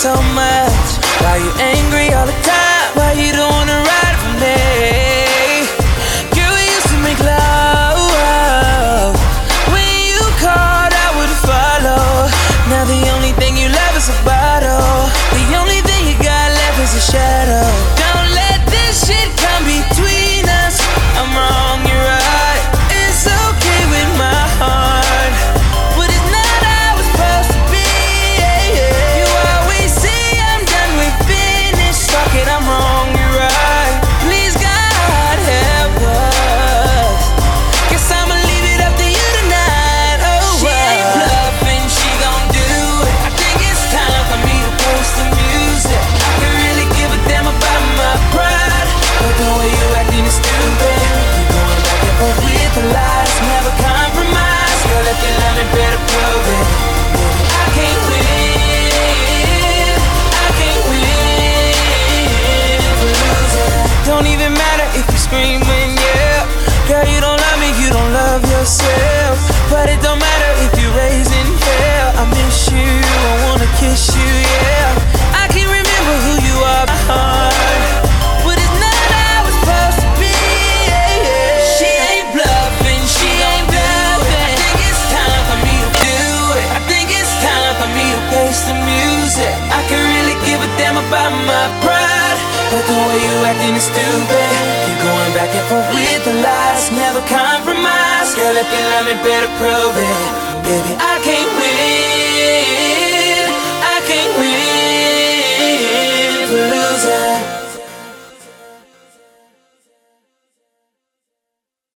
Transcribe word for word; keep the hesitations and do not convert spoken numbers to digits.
so much? Why you angry all the time? Why you don't wanna ride for me? Girl, we used to make love. When you called, I would follow. Now the only thing you love is a bottle. The only thing you got left is a shadow. Don't let this shit come between us. I'm wrong, you're right. It's okay with my heart, but it's not how it's supposed to be. You always say I'm done, we're finished. Fuck it, I'm wrong, you're right. Please God help us. Guess I'ma leave it up to you tonight. Oh, she ain't bluffing, she gon' do it. I think it's time for me to post the music. I can really give a damn about my pride, but the way you acting is stupid. You're going back and forth with the lies, never compromise. Girl, if you love me, better prove it. I can't win, I can't win if we lose it. Don't even matter if you scream when yeah. Girl, you don't love me, you don't love yourself. But it don't matter if you're raised in hell. I miss you, I wanna kiss you, yeah. I can't remember who you are by heart, but it's not how it's supposed to be. She ain't bluffing, she ain't bluffing. I think it's time for me to do it. I think it's time for me to face the music. I can really give a damn about my pride, but the way you acting is stupid. You're going back and forth with the lies, never compromise. Girl, if you love me, better prove it. Baby, I can't win.